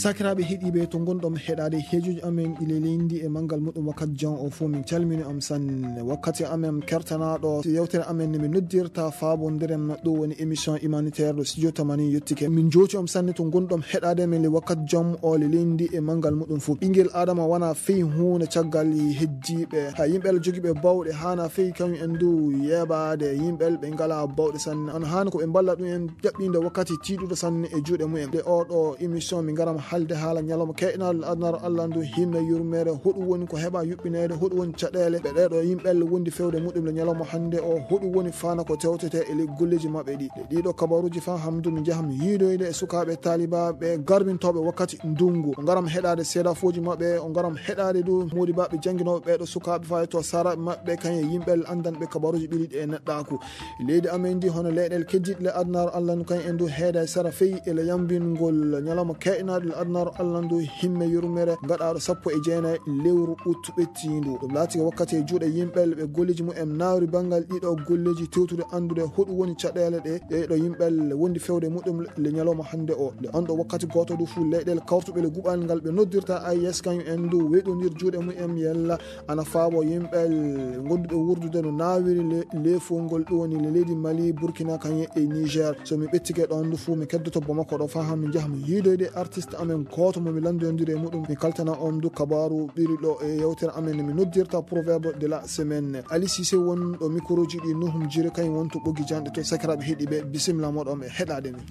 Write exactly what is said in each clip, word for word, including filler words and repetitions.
sakiraɓe heeɗiɓe to gonɗom heɗade heejuji amen ɗi leydi e mangal muɗum wakkati jan o fo min calmini am sanne wakkati amen kertanaɗo yewtere amen ne min noddirta fabodiren ɗo woni émission humanitaire ɗo studio tamani yettike min joti am sanne to gonɗom heɗade men le wakkati jam o le leydi e mangal muɗum fo ɓinguel adama wana feyi hunde caggal heddiɓe ha yimɓel joguiɓe bawɗe hana feyi kañum en du yeɓade yimɓel ɓe ngala bawɗe sanne on hani koɓe balla ɗum en jaɓɓinde wakkati tiɗuɗo sanne e juuɗe mumen ɗe oɗo émission min garama halde haala ñalawma keynal adnaro allah ndu himme yurmere hoɗum woni ko heeɓa yuɓɓinede hoɗum woni caɗele ɓe ɗeɗo yimɓelle wondi fewde muɗum le ñalawma hande o hoɗum woni fana ko tewtete e le golleji mabɓe ɗi ɗe ɗiɗo kabaruji fa hamdu mi jaham yiidoyde e sukaɓe talibaɓe garbintoɓe wakkati ndungu o garam heɗade seeda foji mabɓe o garam heɗade du modibaɓe jangguinoɓe ɓeɗo sukaɓe fa to saraɓe mabɓe kañe yimɓel andanɓe kabaruji ɓiriɗi e neɗɗaku leydi amen ndi hono leyɗele keddiɗe le adnaro allah ndu kañum en du heeda sara feyi ele yambingol ñalawma keynaɗo le adnaro allah ndu himme yurmere gaɗaɗo sappo e jeenayi lewru uttu ɓettindu ɗum laati wakkati e juuɗe yimɓel ɓe golleji mumen nawri banggal ɗiɗo golleji tewtude andude hoɗum woni caɗele ɗe ɗeɗo yimɓel wondi fewde muɗum le ñalawma hande o le on ɗo wakkati goto du fuu leyɗele kawtuɓe le guɓal ngal ɓe noddirta ayes kañum en du weɗodir juuɗe mumen yella ana faabo yimɓel gonduɓe wurdude no nawiri le lefol ɗo woni le leydi Mali Burkina kañum e Niger somi ɓettike ɗon du fuu mi keddoto Bamako ɗo fa ha min jahmi yiidoyde artiste amen goto momi landodiri e muɗum mi kaltana on du kabaru ɓiri ɗo e yewtere amen mi noddirta proverbe de la semaine Ali Cissé won ɗo microji ɗi nuhum jire kañum won to ɓoggi janɗe to sakiraɓe heeɗiɓe bisimilla moɗon e heɗade min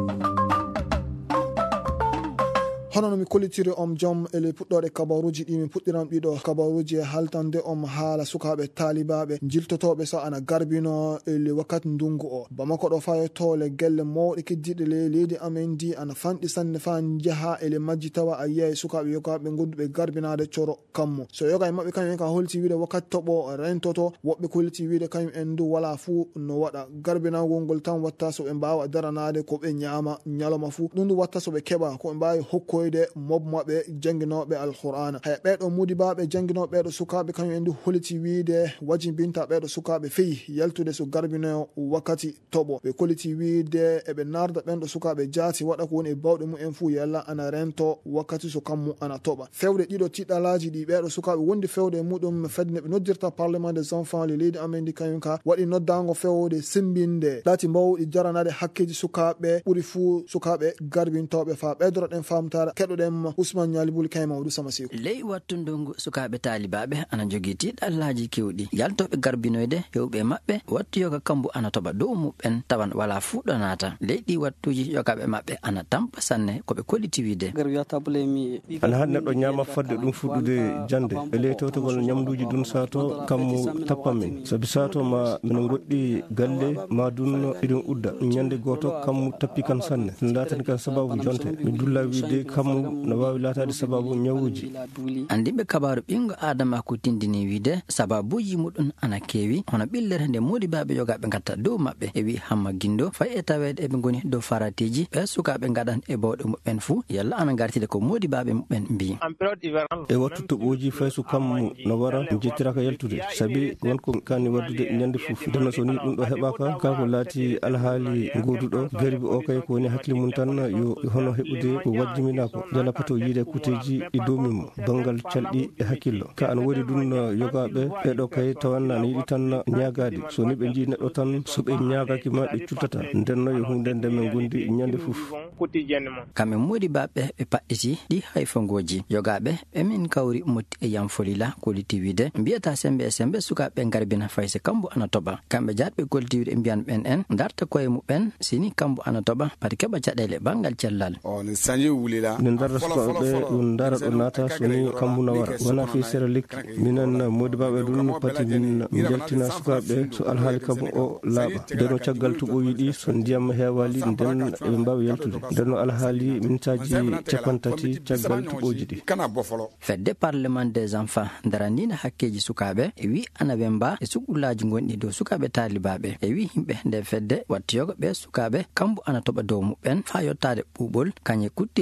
hono no mi kollitiri om joom ele puɗɗoɗe kabaruji ɗi min puɗɗiran ɓiɗo kabaruji e haltande om haala sukaɓe talibaɓe jiltotoɓe so ana garbino ele wakkati ndungu o Bamako ɗo fayotole gelle mawɗe keddiɗe le leydi amen ndi ana fanɗi sanne fa jaaha ele majji tawa a yiya sukaɓe yogaɓe gonduɓe garbinade coro kammo so yoga e mabɓe kañum en ka holti wiide wakkati toɓo rentoto woɓɓe kolliti wiide kañum en du wala fuu no waɗa garbinagol ngol tan watta so ɓe mbawa daranade ko ɓe ñaama ñalawma fuu ɗum du watta so ɓe keɓa ko ɓe mbawi hokko de mob maɓɓe jangguinoɓe alqur'ana haya ɓeɗo mudibaɓe jangguinoɓe ɓeɗo sukaɓe kañum en du holiti wiide wajibinta ɓeɗo sukaɓe feyi yaltude so garbinoyo wakkati toɓo ɓe koliti wiide eɓe narda ɓenɗo sukaɓe jaati waɗa ko woni e bawɗe mumen fuu yalla ana rento wakkati so kammu ana toɓa fewde ɗiɗo tiɗalaji ɗi ɓeɗo sukaɓe wondi fewde e muɗum fedde ɓe noddirta parlement des enfants le leydi amen ndi kañum ka waɗi noddago fewde sembinde lati mbawɗi jaranade hakkeji sukaɓe ɓuuri fuu sukaɓe garbintoɓe fa ɓeydora ɗen famtare keɗoɗen Ousmane Ñalibul kayma Mamadou Samasiku ley wattu ndungu sukaɓe talibaɓe ana jogui tiɗallaji kewɗi yaltoɓe garbinoyde hewɓe mabɓe wattu yoga kambu ana toɓa dow muɓen tawan wala fuɗɗo nata leyɗi wattuji yogaɓe mabɓe ana tampa sanne koɓe kolliti wiide ana han neɗɗo ñama fadde ɗum fuɗɗude jande e ley tewtogol ñamduji ɗum sato kammu tappan min saabi sato ma minen goɗɗi galle ma dunno iɗen udda ñande goto kammu tappi kan sanne latani kan sababu jonte mi dulla wiide kammu no wawi latade sababu ñawuji andiɓe kabaru ɓingo adama ko tindini wiide sababuji muɗum ana keewi hono ɓillere nde modibaɓe yogaɓe gatta dow mabɓe e wi hamma guindo fayi e tawede eɓe goni dow faratiji ɓe sukaɓe gaɗan e bawɗe muɓen fuu yalla ana gartide ko modibaɓe muɓen mbi e wattu toɓoji fayso kammu no wara jettiraka yaltude saabi wonko kani waddude ñande foof denno so ni ɗum ɗo heɓaka kako laati alhaali goduɗo garbi o kay ko woni hakkille mum tan yo hono heɓude ko wajjiminako jala pato yiide kuteji ɗi domimo bangal calɗi e hakkillo ka an woodi ɗum yogaɓe ɓeɗo kay tawanna ne yiɗi tan ñagade so ni ɓe jii neɗɗo tan so ɓe ñagaki ma ɓe cuttata ndenno yo hunde nde men gondi ñande foof kamɓe modibaɓe ɓe paɗɗiti ɗi hayfongoji yogaɓe ɓemin kawri motti e yamfolila koliti wiide mbiyata sembe e sembe sukaɓe garbina fayse kambu ana toɓa kamɓe jatɓe koliti wiide mbiyan ɓen en darta koye muɓen sini kambu ana toɓa pati keɓa caɗele bangal cellal min darta sukaɓeɓe ɗum dara ɗo nata soni kambu na wara wona fi sera lekki minen modibaɓe ɗum pati min jaltina sukaɓe so alhaali kambu o laaɓa ndeno caggal tuɓoyi ɗi so ndiyam heewali nden eɓe mbawi yaltude ndenno alhaali mintaji capantati caggal tuɓoji ɗi fedde parlement des enfants darandina hakkeji sukaɓe e wi anaɓe mba e sugullaji gonɗi dow sukaɓe talibaɓe e wi yimɓe nde fedde wattiyoga ɓe sukaɓe kambu ana toɓa dow muɓen fa yottade ɓuuɓol kañe kutteji goɗɗi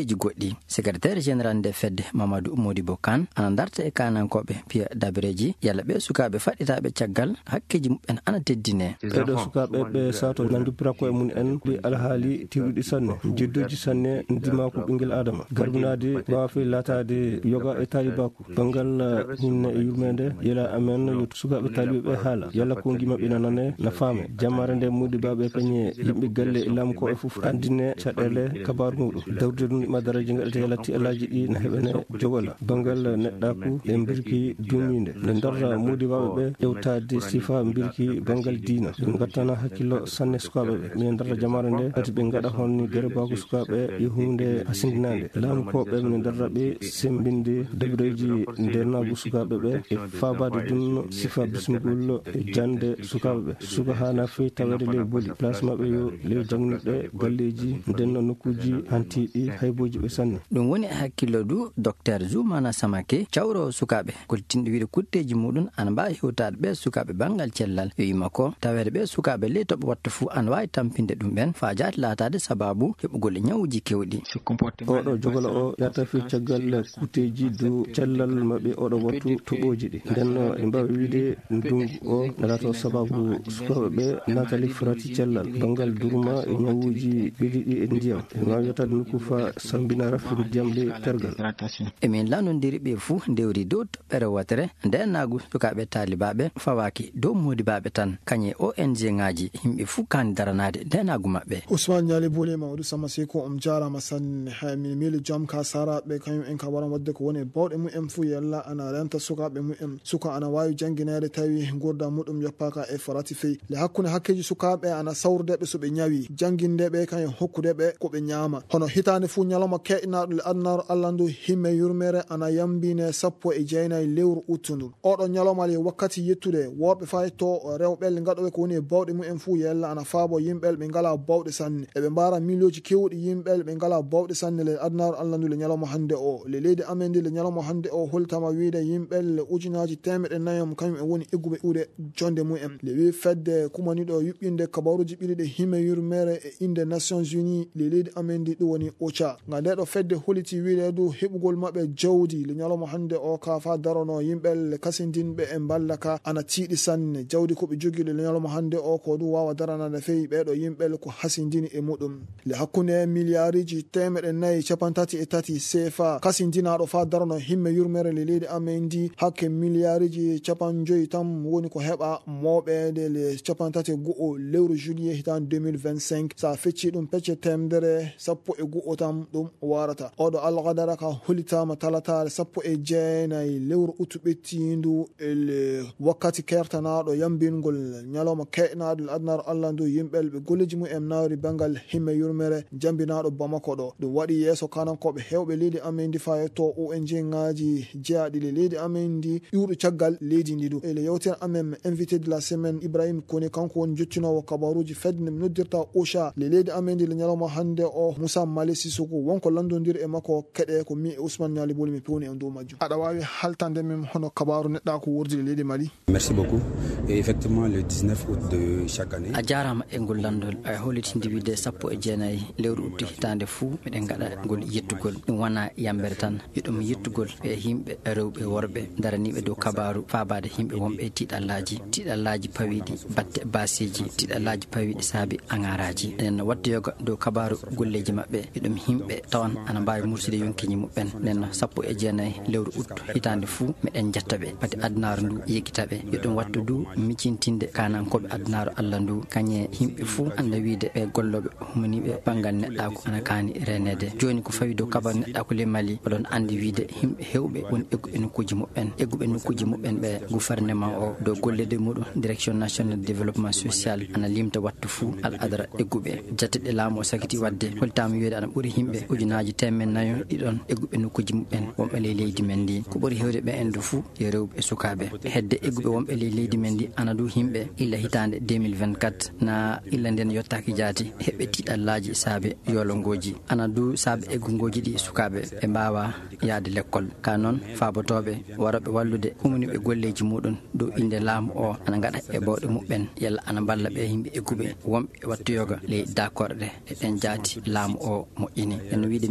kadi secrétaire général de fedde Mamadou Modibo Kane ana darta e kanankoɓe piya dabreji yalla ɓe sukaɓe faɗɗitaɓe caggal hakkeji muɓen ana teddine ɓeɗo sukaɓe ɓe sato nandupira koye mun en ɗi alhaali tiwɗi sanne jidduji sanne dimaku ɓinguel adama garbinade wafi latade yoga e talibaku bangal hinne e yurmede yela amen yo sukaɓe taliɓe ɓe haala yalla ko gimaɓe nanane na faame jamare nde Modibaɓe peñe yimɓe galle e laamu ko e foof andine caɗele kabaru muɗum dawde ɗum ɗima daraji gaɗete yalatti alaji ɗi ne heɓene jogola bangal neɗɗaku e birki dumide nde darta Modibaɓe ɓe ƴewtade sifa birki bangal dina ɓe gattana hakkillo sanne sukaɓe ɓe minen darta jamare nde kadi ɓe gaɗa honni gerebaku sukaɓe e hunde hasindinade laamu koɓe minen darta ɓe sembinde dabreji ndernagu sukaɓe ɓe e fabade ɗum sifa bismigol e jande sukaɓe ɓe suka hana fewi tawede ley booli place mabɓe yo ley jangnuɗe galleji ndenno nokkuji hantiɗi hayboji ɓe sanne ɗum woni e hakkillo du docteur Zoumana Samake cawro sukaɓe koltinɗo wiide kutteji muɗum ana mbawi hewtade ɓe sukaɓe bangal cellal yo yima ko tawede ɓe sukaɓe ley toɓe watta fou ana wawi tampinde ɗum ɓen fa jati latade sababu heɓugol e ñawuji kewɗi oɗo jogola o yata fi caggal kutteji dow cellal mabɓe oɗo wattu toɓoji ɗi nden e mbawi wiide ndungu o natato sababu sukaɓe ɓe natali farati cellal bangal durma e ñawuji ɓeɗiɗi e ndiyam e wawi yettade nokku fa sambina raftude ndiyam ley tergal emin lanodiri ɓe fou ndewri dow toɓɓere wotere ndenagu sukaɓe talibaɓe fawaki dow Modibaɓe tan kañe O N G ngaji yimɓe fou kani daranade ndenagu mabɓe Ousmane Ñali Bouli Mamadou Sama Seko om jarama sanne ha min mili jom ka saraɓe kañum en ka waran wadde ko woni bawɗe mumen fou yalla ana renta sukaɓe mumen suka ana wawi jangguinede tawi gurda muɗum yoppaka e farati feyi le hakkude hakkeji sukaɓe ana sawrdeɓe soɓe ñawi janguindeɓe kañum hokkudeɓe koɓe ñaama hono hitande fou ñalawma keɗinaɗo le adnaro Allah ndu himme yurmere ana yambine sappo e jeenayyi lewru uttudu oɗo ñalawma le wakkati yettude worɓe fay to rewɓe gaɗoɓe ko woni bawɗe mumen fou yalla ana faabo yimɓel ɓe ngala bawɗe sanne eɓe mbara milioji kewɗi yimɓel ɓe ngala bawɗe sanne le adnaro Allah ndu le ñalawma hande o le leydi amen ndi le ñalawma hande o holtama wiide yimɓel ujunaji temeɗe nayam kañum en woni egguɓe ɓuuɗe jonde mumen le wi fedde kumaniɗo yuɓɓinde kabaruji ɓiɗiɗe himme yurmere e inde Nations Unies le leydi amen ndi ɗum woni ocha nga ndeɗo fedde holiti wiide du heɓugol mabɓe jawdi le ñalawma hande o ka fa darono yimɓel kasindinɓe e mballaka ana tiiɗi sanne jawdi koɓe jogui le ñalawma hande o ko du wawa daranade fewi ɓeɗo yimɓel ko hasindini e muɗum le hakkude milliardiji temeɗe nayyi capantati e tati C F A kasindinaɗo fa darono himme yurmere le leydi amen ndi hakke milliardiji capan joyyi tan woni ko heɓa moɓede le capantati e go'o lewru juillet hitan deux mille vingt-cinq sa fecci ɗum pecce temdere sappo e go'o tam ɗum warata oɗo algadara ka holitama talatare sappo e jeenayyi lewru utu ɓettindu ele wakkati kertanaɗo yambingol ñalawma keɗnaɗo l adnaro Allah ndu yimɓel ɓe golleji mumen nawri bangal himme yurmere jambinaɗo Bamako ɗo ɗum waɗi yeeso kanankoɓe hewɓe leydi amen ndi fa to O N G ngaji jeeyaɗi le leydi amen ndi iwɗo caggal leydi ndi du ele yewtere amen invité de la semaine Ibrahima Kone kanko woni jottinowo kabaruji fedde nde noddirta Ocha le leydi amen ndi le ñalawma hande o Moussa Mali Sissoko wonko landodir e makko keɗe ko mi Ousmane Ñali Bouli mi pewni e dow majjum aɗa wawi haltande min hono kabaru neɗɗa ko wurdi le leydi Mali. Merci beaucoup. Et effectivement le dix-neuf août de chaque année a jarama e ngol landol e holitinde wiide sappo e jeenayyi lewru utti hitande fou miɗen gaɗa ngol yettugol ɗum wona yambere tan yiɗum yettugol e yimɓe rewɓe worɓe daraniɓe dow kabaru fabade yimɓe wonɓe e tiɗallaji tiɗallaji pawiɗi batte basiji tiɗallaji pawiɗi saabi angaraji nen wattoyoga dow kabaru golleji mabɓe yiɗum yimɓe tawan ana mbawi murside yonkiñi muɓen nen sappo e jeenayyi lewru uttu hitande fou miɗen jettaɓe pati adnaro ndu yeggitaɓe yiɗum wattu du micintinde kanankoɓe adnaro Allah ndu kañe yimɓe fou anda wiide ɓe golloɓe humaniɓe banggal neɗɗako ana kani renede joni ko fawi dow kabaru neɗɗako le Mali oɗon andi wiide yimɓe hewɓe woni egguɓe nokkuji muɓen egguɓe nokkuji muɓen ɓe gouvernement o dow gollede muɗum direction nationale de développement social ana limta wattu fou al adara egguɓe jatteɗe laamu o sakiti wadde holtama wiide ana ɓuuri yimɓe ujunaji temen nayo ɗiɗon egguɓe nokkuji muɓen wonɓe ley leydi men ndi ko ɓuuri hewde ɓe en du fou yo rewɓe e sukaɓe hedde egguɓe wonɓe ley leydi men ndi ana du yimɓe illa hitande deux mille vingt-quatre na illa nden yottaki jaati heɓɓe tiɗallaji saabe yolongoji ana du saabe eggungoji ɗi sukaɓe ɓe mbawa yaade l'école ka noon fabotoɓe waroɓe wallude humaniɓe golleji muɗum dow inde laamu o ana gaɗa e bawɗe muɓen yalla ana balla ɓe yimɓe egguɓe wonɓe wattoyoga ley d'accord ɗe e ɗen jaati laamu o moƴƴini en wiide min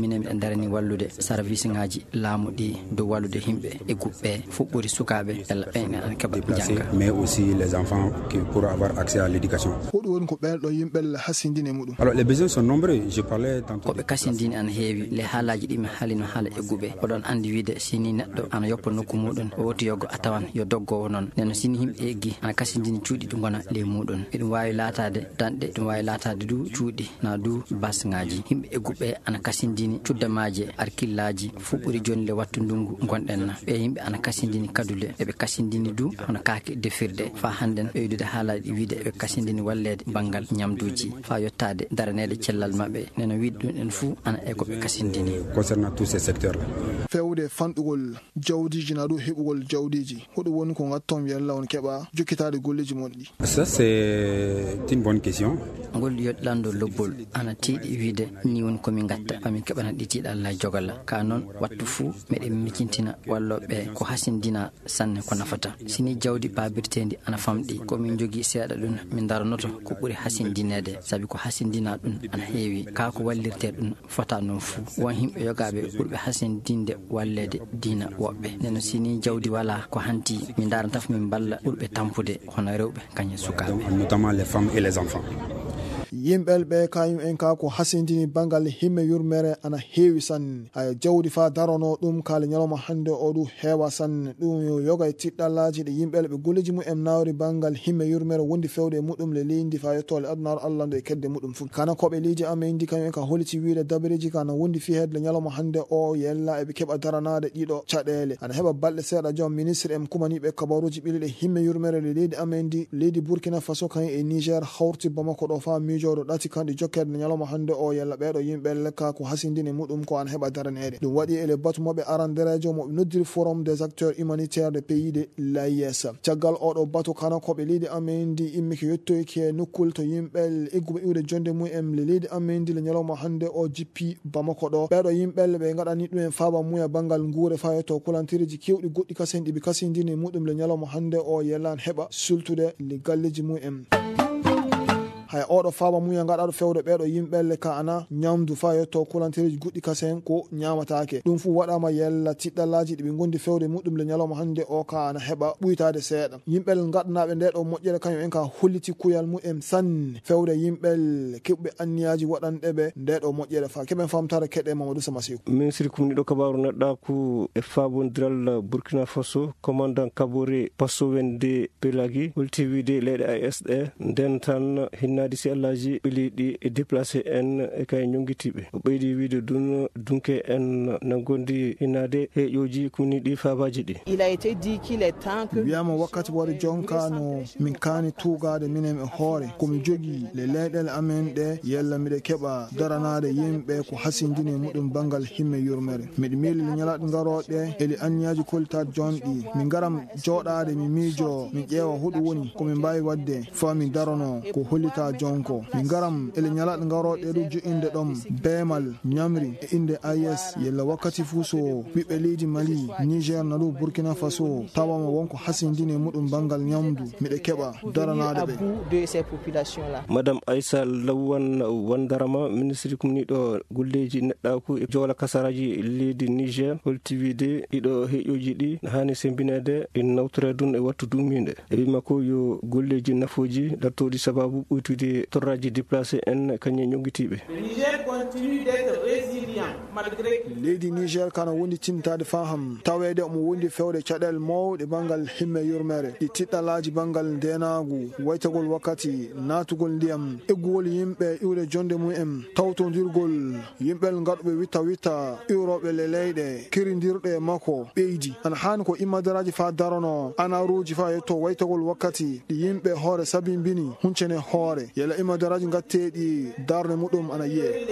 minen e darani wallude service ngaji laamu ɗi dow wallude himɓe e guɓɓe fuɓɓori sukaɓe ella ɓen an keɓa jangga mais aussi les enfants qui pour avoir accès à l'éducation. hoɗum woni ko ɓeɗo yimɓe hasindini muɗum. Alors les besoins sont nombreux, je parlais tantôt. koɓe kasindini an heewi le haalaji ɗi mi haalino haala egguɓe oɗon andi wiide sini neɗɗo ana yoppa nokku muɗum o woti yoggo a tawan yo doggowo noon neno sini himɓe eggi ana kasindini cuuɗi ɗi gona ley muɗum eɗum wawi latade danɗe ɗum wawi latade du cuuɗi na du basgaji himɓe egguɓe ana kasindini cuddamaji arkillaji fuɓɓori joni le wattu ndungu gonɗen ɓe yimɓe ana kasindini kadule eɓe kasindini du hono kaake defirde fa hannden ɓeydude haalaji wiide eɓe kasindini wallede banggal ñamduji fa yettade daranede cellal mabɓe neno wiide ɗum en fuu ana e koɓe kasindini concernant tous ces secteurs là. fewde fanɗugol jawdiji na ɗum heɓugol jawdiji hoɗum woni ko gatton wiyalla on keɓa jokkitade golleji mon ɗi. Ça c'est une bonne question. ngol yoɗɗanɗo lobbol ana tiiɗi wiide ni woni komin gatta famin keɓana ɗi tiiɗalla jogalla ka noon wattu fuu meɗen micintina walloɓe ko hasindina sanne ko nafata sini jawdi babirtendi ana famɗi komin jogui seeɗa ɗum min daranoto ko ɓuuri hasindinede saabi ko hasindina ɗum ana heewi ka ko wallirte ɗum fota noon fuu won himɓe yogaɓe ɓurɓe hasindinde wallede diina woɓɓe neno sini jawdi wala ko hanti min daranataf min balla ɓurɓe tampude hono rewɓe kañum sukaɓe notamment les femmes et les enfants. yimɓel ɓe kayum en ka ko hasindini bangal himme yurmere ana heewi sanne ay jawdi fa darono ɗum kala ñalawma hande o ɗum heewa sanne ɗum yoga e tiɗɗallaji ɗe yimɓele ɓe golleji mumen nawri bangal himme yurmere wondi fewde e muɗum le leydi fa yettole adunaro allah nde e kedde muɗum foof kana koɓe liiji amen indi kañum en ka holiti wiide dabareji kana wondi fi hedde ñalawma hande o yella eɓe keɓa daranade ɗiɗo caɗele ana heɓa balɗe seeɗa joom ministre en kumaniɓe kabaruji ɓileɗe himme yurmere le leydi amen ndi leydi Burkina Faso kañum e Niger hawti Bamako ɗo fa mijoɗo ɗati kanɗi jokkede ñalawma hande o yalla ɓeɗo yimɓe lekka ko hasindini muɗum ko an heɓa daranede ɗum waɗi ele batu moɓe aranderejo moɓe noddiri forum des acteurs humanitaires de pays de l'A I S caggal oɗo batu kana koɓe leydi amen ndi immiki yettoyki e nokkul to yimɓe egguɓe iwde jonde mumen le leydi amen ndi le ñalawma hande o jippi Bamako ɗo ɓeɗo yimɓe ɓe gaɗani ɗumen faaba muya bangal guure fa yetto kulantiriji kewɗi goɗɗi kasen ɗiɓe kasindini muɗum le ñalawma hande o yellan heɓa sultude le galleji mumen hay oɗo faaba muya gaɗaɗo fewde ɓeɗo yimɓelle ka ana ñamdu fa yetto kulantereji goɗɗi kasen ko ñamatake ɗum fu waɗama yella tiɗɗallaji ɗiɓe gondi fewde muɗum le ñalawma hande o ka ana heɓa ɓuytade seeɗa yimɓel gaɗanaɓe nde ɗo moƴƴere kañum en ka holliti kuyal mumen sanne fewde yimɓel keɓɓe anniyaji waɗanɗeɓe nde ɗo moƴƴere fa keɓen famtare keɗe Mamadou Samasikou ministre kumniɗo kabaru neɗɗa ko e fabodiral Burkina Faso commandant Kabore passo wende pelagi holti wiide leyɗe A I S ɗe nden tan nadi si allaji ɓiliɗi e déplacé en e kay ñongitiɓe o ɓeydi wiide dun dunke en na gondi hinnade heƴoji kumniɗi faabaji ɗi wiyama wakkati waɗi jonka no min kani tugade minen e hoore komi jogui le leyɗele amen ɗe yella miɗe keɓa daranade yimɓe ko hasindini muɗum bangal himme yurmere miɗe miili le ñalaɗe garoɗe eli anniyaji koltade jonɗi min garam joɗade mi miijo min ƴeewa huɗo woni komin mbawi wadde fa min darano ko hollita jonko min garam ele ñalaɗe garoɗe ɗo jo'inde ɗom beemal ñamri e inde A I S yella wakkati fuu so ɓiɓɓe leydi Mali Niger na ɗo Burkina Faso tawama wonko hasindini muɗum bangal ñamdu miɗe keɓa daranade ɓe. madame Aissa Lawan Wandarama ministre kumniɗo golleji neɗɗaku e joola kasaraji leydi Niger holti wiide ɗiɗo heƴoji ɗi hani sembinede e nawtore dun e wattu duminde e wima ko yo golleji nafoji dartoɗi sababu ɓuytude torraji déplacé en kañe ñogguitiɓe. leydi Niger kana wondi timtade faham tawede omo wondi fewde caɗele mawɗe bangal himme yurmere ɗi tiɗɗalaji bangal ndenagu waytagol wakkati natugol ndiyam eggugol yimɓe iwde jonde mumen tawtodirgol yimɓel gaɗuɓe witta witta iwroɓe le leyɗe kiridirɗe makko ɓeydi ana hani ko immadaraji fa darono anaruji fa yetto waytagol wakkati ɗi yimɓe hoore sabimbini huncene hoore yela immadaraji gatteɗi darde muɗum ana yiye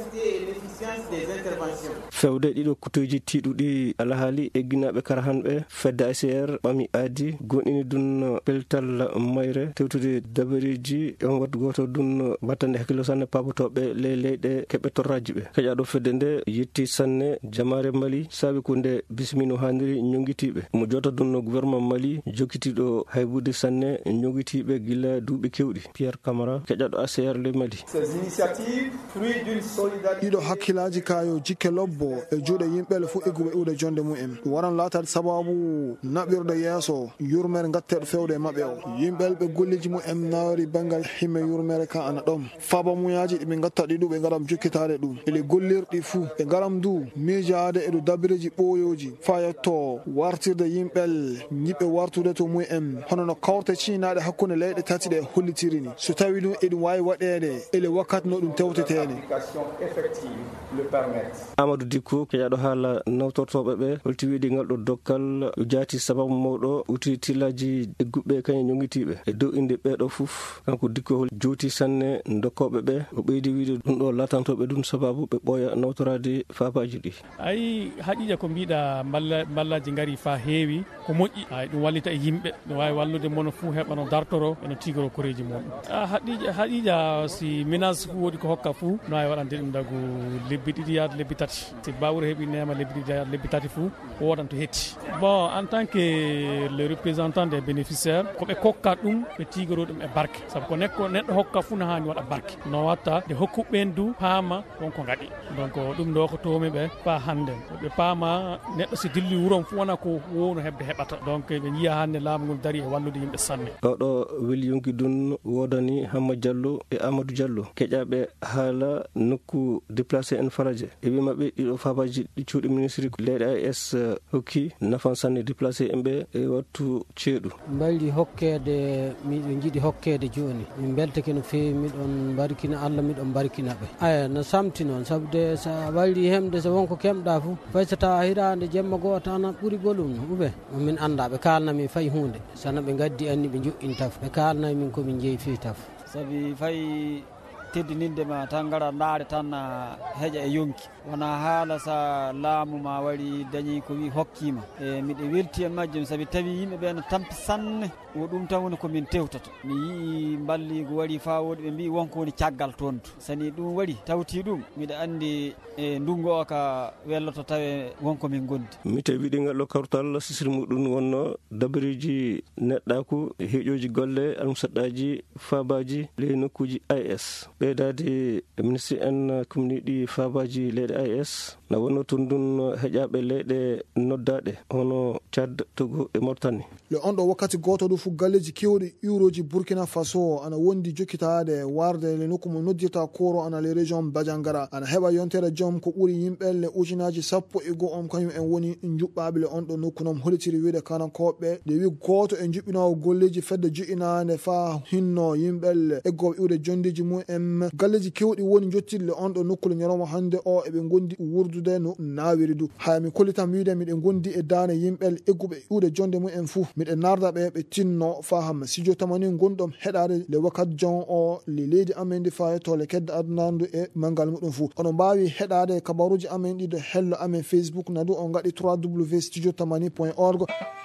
fewde ɗiɗo kutoji tiɗuɗi alahaali egginaɓe karahanɓe fedde A C R ɓami aadi gonɗini dun peltal mayre tewtude dabareji on wattu goto dun battande hakkilo sanne pabotoɓe le leyɗe keɓe torraji ɓe kaƴaɗo fedde nde yetti sanne jamare Mali saabi ko nde bisimino haniri ñonguitiɓe mo jota dun gouvernement Mali jokkitiɗo haybude sanne ñonguitiɓe gila duuɓi kewɗi Pierre Kama camara keƴaɗo A C R le Mali. ɗiɗo hakkilaji kayo jikke lobbo e juuɗe yimɓele fu egguɓe iwde jonde mumen ɗum waran latade sababu naɓirde yeeso yurmere gatteɗo fewde e mabɓe o yimɓel ɓe golliji mumen nawri banggal himme yurmere ka ana ɗom faba muyaji ɗiɓe gatta ɗi ɗu ɓe garam jokkitade ɗum ele gollirɗi fuu ɓe garam du miijade eɗo dabireji ɓoyoji fa yetto wartirde yimɓel ñiɓɓe wartude to mumen hono no kawte cinaɗe hakkude leyɗe tati ɗe hollitirini so tawi ɗum eɗum wawi waɗede ele wakkati no ɗum tewtetene. Amadou Dicko keƴaɗo haala nawtortoɓe ɓe holti wiide ngal ɗo dokkal jaati sababu mawɗo uti tillaji egguɓe kañe ñoguitiɓe e dow inde ɓeɗo foof kanko Dicko hol juuti sanne dokkoɓe ɓe o ɓeydi wiide ɗum ɗo latantoɓe ɗum sababu ɓe ɓooya nawtorade fabaji ɗi. ayi haqiqa ko mbiɗa ballaji gaari fa heewi ko moƴƴi ay ɗum wallita e yimɓe ɗum wawi wallude mono fuu heɓa no dartoro eno tigoro koreji muɗum haqiqa haqiqa si ménage fuu woɗi ko hokka fuu no wawi waɗande ɗum dagu lebbi ɗiɗi yaade lebbi tati si bawre heeɓi nema lebbi ɗiɗi yaade lebbi tati fuu wodan to hetti bon en tant que le représentant des bénéficiaires koɓe kokka ɗum ɓe tigoro ɗum e barke saabu ko nekko neɗɗo hokka fuu no hani waɗa barke no watta de hokkuɓen du paama wonko gaɗi donc ɗum ɗo ko tomi ɓe fa hande ɓe paama neɗɗo si dilli wuurom fuu wona ko wowno hebde heɓata donc ɓe jiiya hande laamu ngol daari e wallude yimɓe sanne. oɗo Weli Yonki Dun wodani Hamma Diallo e Amadou Diallo keƴaɓe haala nokku déplacé en Faraje e wimaɓe ɗiɗo fabaji ɗi cuuɗi ministre leyɗe A S hokki nafan sanne déplacé en ɓe e wattu ceeɗu mbalɗi hokkede miɗo jiiɗi hokkede joni min beltake no fewi miɗon barkina Allah miɗon barkinaɓe aya no samti noon sabude sa walli hemde so wonko kemɗa foof fay so tawa hirande jemma goto tan ɓuuri bolum no ɓe min anda ɓe kalnami fayi hunde sana ɓe gaddi anni ɓe joƴƴin taf ɓe kalnami min komin jeeyi fi taf saabi fayi teddininde ma tan gara ndaare tan heeƴa e yonki wona haala sa laamu ma wari dañi ko wi hokkima e miɗe welti e majjum saabi tawi yimɓe ɓe no tampi sanne o ɗum tan woni komin tewtata mi yii balligo waɗi fa woɗi ɓe mbi wonko woni caggal toon to sani ɗum waɗi tawti ɗum miɗa andi e ndungu o ka welloto tawe wonko min gondi mi tawi ɗi ngal ɗo kawtal sisir muɗum wonno dabiriji neɗɗaku heeƴoji golle almusaɗɗaji fabaji ley nokkuji A S ɓeydade ministre en commune ɗi fabaji leyɗe A S na wonno toon ɗum heƴaɓe leyɗe noddaɗe hono Tchad, Togo e Mauritanie. le on ɗo wakkati goto ɗo fu galleji kewɗi euroji Burkina Faso ana wondi jokkitade warde le nokku mo noddirta koro ana le région Badiangara ana heɓa yontere joom ko ɓuuri yimɓe le ujunaji sappo e go'om kañum en woni juɓɓaɓe le on ɗo nokku noon holitiri wiide kanankoɓe de wi goto e juɓɓinowo golleji fedde juɗinade fa hinno yimɓel eggoɓe iwde jondiji mumen galleji kewɗi woni jottirle on ɗo nokku le ñalawma hande o eɓe gondi wurdude no nawiri du ha mi kollitam wiide miɗe gondi e dane yimɓel egguɓe iwde jonde mumen fuu miɗe narda ɓe ɓe tinno fa hamma sidio tamani gonɗom heɗade le wakkati jon o le leydi amen ndi fa to le kedde adunandu e mangal muɗum fuu onon mbawi heɗade kabaruji amen ɗi ɗo hello amen Facebook nadu on gaɗi w w studio tamani point org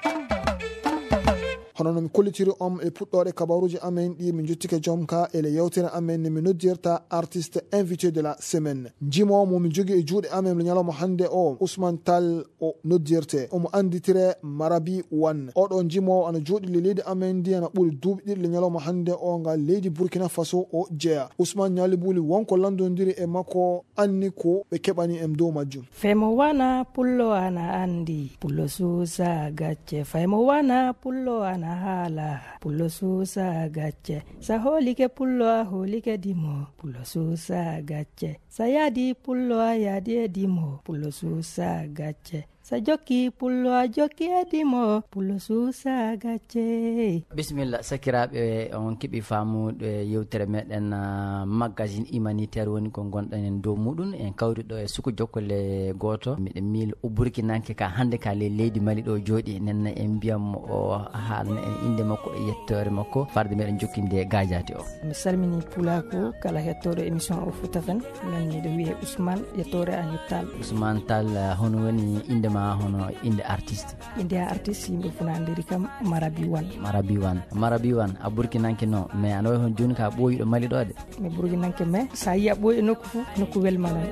hono no mi kollitiri on e puɗɗoɗe kabaruji amen ɗi min jottike joom ka ele yewtere amen ne mi noddirta artiste invité de la semaine jimo mo mi jogui e juuɗe amen le ñalawma hande o Ousmane Tall o noddirte omo anditire Marabi One oɗo jimo ana jooɗi le leydi amen ndi ana ɓuuri duuɓi ɗiɗi le ñalawma hande o ngal leydi Burkina Faso o jeeya Ousmane Ñalibuli wonko landodiri e makko anni ko ɓe keɓani em dow majjum. Femo wana pullo ana andi pullo suusa gacce femo wana pullo ana hala pullo suusa gacce sa holike pullo a holike dimo pullo suusa gacce sa yadi pullo a yadi e dimo pullo suusa gacce sa jokki pullo a jokki e dimo pullo suusa gacce. Bismillah sakiraɓe on keeɓi famude yewtere meɗen magazine humanitaire woni ko gonɗen en dow muɗum en kawriɗo e suku jokkole goto miɗen miilo o burkinanke ka hande ka le leydi Mali ɗo jooɗi nenna en mbiyam o haalna en inde makko e yettore makko farde meɗen jokkinde gajati o. mi salmini pulako kala hettoɗo émission o Fouta Fen min miɗo wiye Ousmane yettore Agnou Tall. Ousmane Tall hono woni inde ma hono inde artiste inde artiste yimɓe funandiri kam Marabi One. Marabi One Marabi One a burkinanke no mais ana wayi hon joni ka ɓooyiɗo Mali ɗo de mi burkinanke mais sa yiya ɓooyi nokku foof nokku welma noon.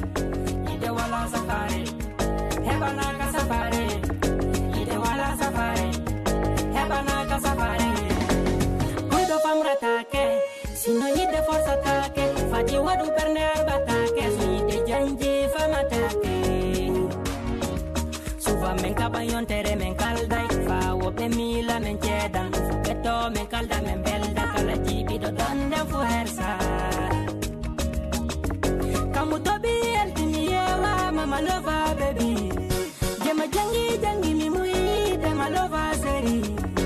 Safari, atake suba men kabayon tere men kaldai fa wo be mila men cedan beto men kalda men belda kala jibi do dande fu hersa kamu tobi eltimi yewa mama lova baby jema jangi jangi mi mui de malova seri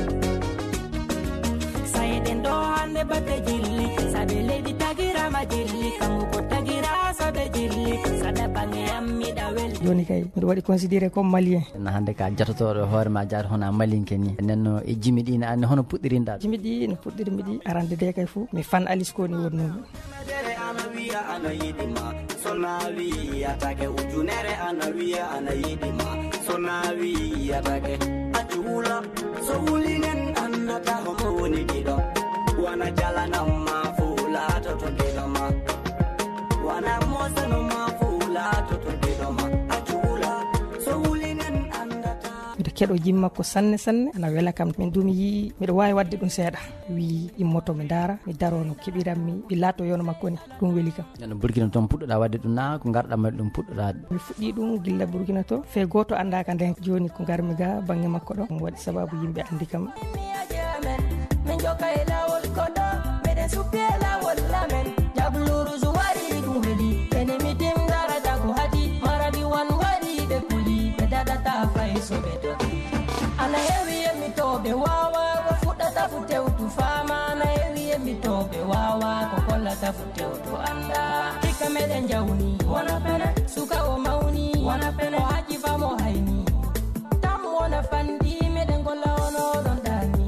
sayden do hande bate jilli sabe lady tagira majilli kamu ko tagira sabe jilli sada bangi ammi dawel joni kay mi wadi considéré comme malien na hande ka jatotoɗo hoore ma jaar hono malien keni nenno e jimi ɗi ne anne hono puɗɗirinda jimi ɗi no puɗɗirmi ɗi arande de kay fu mi fan alice ko ni wonnomi ana wiya ana yidima sona wiya take ujunere ana wiya ana yidima sona wiya take ajula so wulinen andata homo woni dido wana jalana ma fula to to dido ma wana mosa no ma fula to to dido ma ajula so wulinen andata miɗo keɗo jimma ko sanne sanne ana wela kam min dumi yi miɗo wawi wadde ɗum seeɗa wi immoto mi dara mi daro no keɓiranmi mi laato yono makko ni ɗum weli kam no burkina toon puɗɗoɗa wadde ɗum na ko garɗa maɗi ɗum puɗɗoɗa mi fuɗɗi ɗum gilla burkina to fe goto andaka nden joni ko garmi ga banggue makko ɗo ɗum waɗi sababu yimɓe andi kam min joka e lawol koɗo meɗen suppi e lawol lamen jabluru zuwari ɗum weeli ene mitim darata ko hadi marabi wan waɗi ɓe kuli ɓe dadata fay so ɓe dogi ana hewi yemmi to ɓe wawa ko fuɗɗata fu tewtu fama ana hewi yemmi to ɓe wawa ko kollata fu tewtu anda hikka meɗen jawni wona pene suka o mawni wona pene o haji famo hayni tam wona fandi meɗen golla ono ɗon dani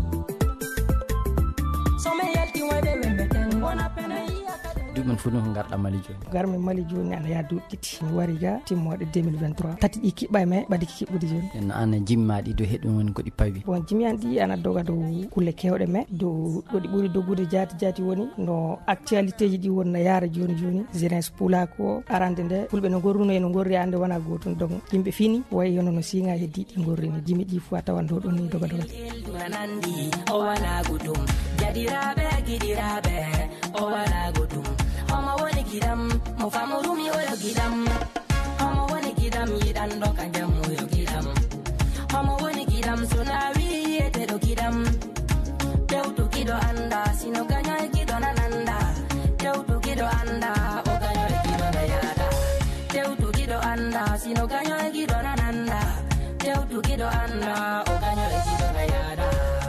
some yalti waɗe wembeten wona pene duɓen fu ɗum ko garɗa mali joni garmi mali joni ana yaa duuɓi ɗiɗi mi wari ga timmoɗe deux mille vingt-trois tati ɗi kiɓɓa e me ɓadi ki kiɓɓude joni en an jimma ɗi do heɗum woni ko ɗi pawi bon jimmi an ɗi ana doga dow kulle kewɗe me dow ɗo ɗi ɓuuri doggude jaati jaati woni no actualité ji ɗi wonna yaara joni joni jeunesse pulako arande nde fulɓe no gorruno eno gorri ande wona gotum donc yimɓe fini wayi yono no singa heddi ɗi gorrini jimmi ɗi fo a tawan dow ɗon ni doga doga o wala gotum jadiraɓe giɗiraɓe o wala gotum homo woni giɗam mo famorumi oyo giɗam homo woni giɗam yiɗanɗo kanjam oyo giɗam homo woni giɗam sona wiyeteɗo giɗam tewtu giɗo anda sino gaño e giɗo nananda tewtu giɗo anda o gaño e giɗo na yaada tewtu giɗo anda sino gaño e giɗo nananda tewtu giɗo anda o gaño e giɗo na yaada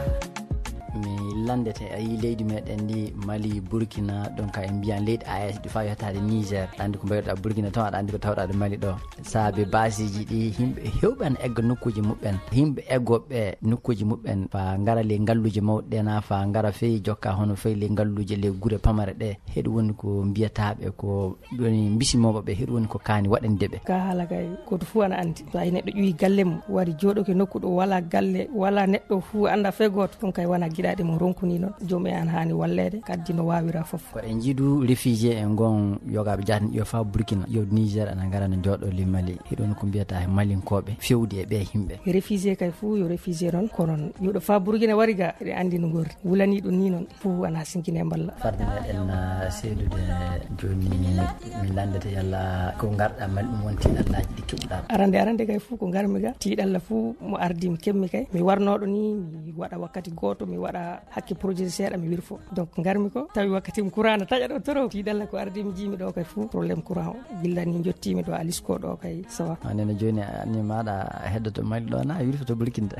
landete a yi leydi meɗen ndi Mali Burkina donc en mbiyan leydi A E S ɗi fawi hettade Niger andi ko mbayruɗa Burkina taw aɗa andi ko tawɗade Mali ɗo saabe basiji ɗi yimɓe hewɓe an egga nokkuji muɓɓen yimɓe eggoɓe nokkuji muɓɓen fa gara le ngalluji mawɗe na fa gara feyi jokka hono feyi le ngalluji le guure pamare ɗe heɗu woni ko mbiyataɓe ko ɗoni bisimoɓeɓe heɗu woni ko kaani waɗandeɓe ka haala kay goto fuu ana andi so ay neɗɗo ƴuwi galle mum wari jooɗoke nokku ɗo wala galle wala neɗɗo fuu anda fe goto ɗum kay wona giɗaɗe mo ronkuni noon joomum an hani wallede kaddi no wawira foof ko en jiidu réfugié en gon yogaɓe jatani yo fa Burkina yo Niger ana gara no jooɗo li Mali hiɗon ko mbiyata malinkoɓe fewdi e ɓe yimɓe réfugié kay fuu yo réfugié noon kono yuɗo fa Burkina wari ga eɗe andi no gorri wulani ɗum ni noon fuu ana sinkine mballa farde meɗen seedude joni mi landete yalla ko garɗa Mali ɗum won tiɗallaji ɗi keɓuɗa arande arande kay fuu ko garmi ga tiɗalla fuu mo ardi mi kemmi kay mi warnoɗo ni mi waɗa wakkati goto mi waɗa hakke projet seeɗa mi wirfo donc garmi ko tawi wakkati mi courant no taƴa ɗo toro tiɗalla ko ardi mi jimi ɗo kay fuu probléme courant o gillani jottimi ɗo alisko ɗo kay sawa anene joni ani maɗa heddoto Mali ɗo na wirfoto Burkina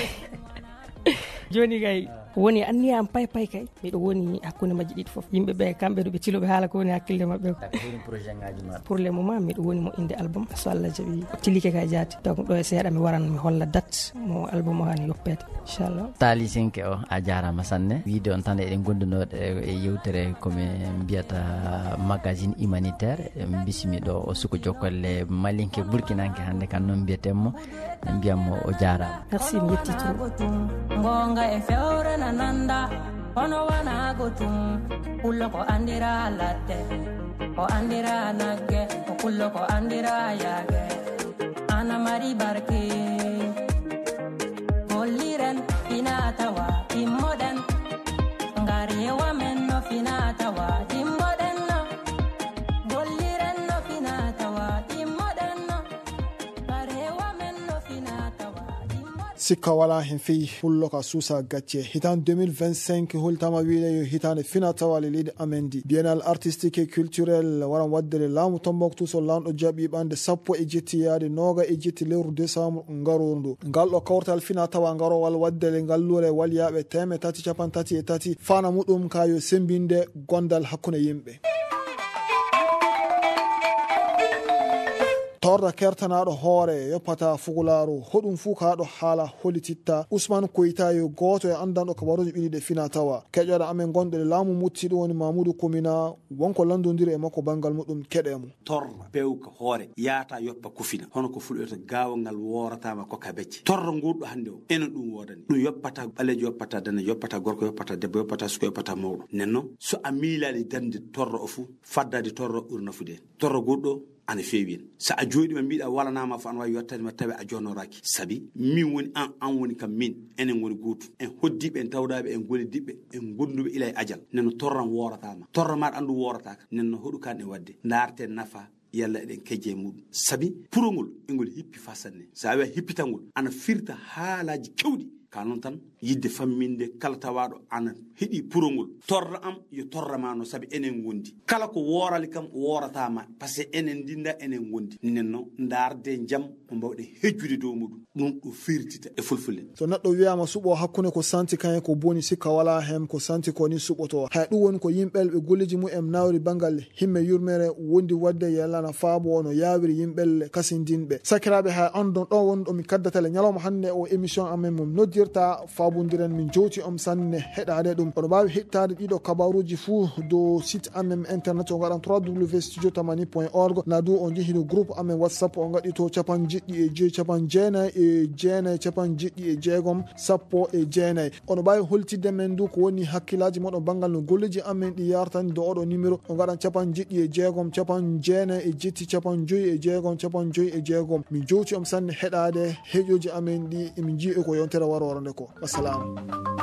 joni kay woni anni am pay pay kay miɗo woni hakkude majji ɗiɗi foof yimɓe ɓe kamɓe ɗo ɓe tiloɓe haala ko woni hakkille mabɓe ko projet ngaji ma pour le moment miɗo woni mo inde album so Allah jaaɓi tilike kay jaati donc ɗo e seeɗa mi waran mi holla date mo album o hani yoppede inchallah Tali Cinque o a jarama sanne wiide on tan eɗen gondunoɗe e yewtere komi mbiyata magazine humanitaire bismi ɗo o suko jokkolle malinke burkinanke hande kan noon mbiyatemmo mbiyammo o jarama merci mi yetti trop gonga e fewre nananda hono wana gotum kullo ko andira latte ko andira nagge ko kullo ko andira yage ana mari barke golliren inatawa immoden ngari wamen no finatawa immoden no golliren no finatawa immoden sikka wala hen fi fullo ka susa gacce hitan deux mille vingt-cinq hultama wiile yo hitande fina tawale leydi amendi biennale artistique et culturel waran waddere laamu Tombouctou so lamɗo jaaɓi ɓande sappo e jetti yaade noga e jetti lewru décembre ngarondu ngal ɗo kawtal fina tawa ngarowal waddere ngallure walyaɓe teme tati capan tati e tati fana muɗum kayo sembinde gondal hakkunde yimɓe. torda kertanaɗo hoore yoppata fugularu hoɗum fuu kaɗo haala holititta Ousmane Koyta yo goto e andanɗo kabaruji ɓiniɗe fina tawa keƴoɗo amen gonɗo laamu mutti ɗum woni Mamoudou Komina wonko landodiri e makko banggal muɗum keɗemo torra pewka hoore yaata yoppa kufina hono ko fulɓeto gawal ngal woratama koka becce torra ngurɗo hande o enen ɗum wodani ɗum yoppata ɓalejo yoppata dane yoppata gorko yoppata debbo yoppata suko yoppata mawɗo nenno so a miilali dande torra o fuu faddade torra ɓuri nafude torra gurɗo ana feewi en so a jooɗima mbiɗa walanama fo an wawi yettadema tawi a jonnoraki saabi min woni an an woni kam min enen woni gotum en hoddiɓe en tawɗaɓe en gollidiɓe en gonduɓe ila e ajal nenno torran woratama torra maɗa andu worataka nenno hoɗu kan e wadde darten nafa yalla eɗen kejje e muɗum saabi purongol engol hippi fa sanne sa wi a hippitangol ana firta haalaji kewɗi ka noon tan yidde famminde kala tawaɗo ana heeɗi purongol torra am yo torramano saabi enen gondi kala ko worali kam woratama par ce que enen dinda enen gondi nenno darde jaam mo mbawɗe hejjude dow muɗum ɗum ɗo firtita e fulfulde so neɗɗo wiyama suuɓo hakkude ko santi kayen ko boni sikka wala hen ko santi ko ni suuɓoto hay ɗum woni ko yimɓel ɓe golleji mumen nawri banggal himme yurmere wondi wadde yallana faabo no yawiri yimɓel kasindinɓe sakiraɓe hay andon ɗon woni ɗo mi kaddatale ñalawma hande o émission amen mom noddirta fabodiren min jowti om sanne heɗade ɗum oɗo mbawi hettade ɗiɗo kabaruji fuu dow site amen internet o gaɗan w w w studio tamani point org na du on jeehi ɗo groupe amen whatsapp o gaɗi to capan jeɗɗi e joyi capan jeenayi e jeenayi capan jeɗɗi e jeegom sappo e jeenayi oɗo mbawi holtidde men du ko woni hakkillaji moɗon banggal no golleji amen ɗi yartani dow oɗo numéro o gaɗan capan jeɗɗi e jeegom capan jeenayi e jetti capan joyi e jeegom capan joyi e jeegom min jowti om sanne heɗade heƴoji amen ɗi emin jii e ko yontere warore nde ko. Assalamu.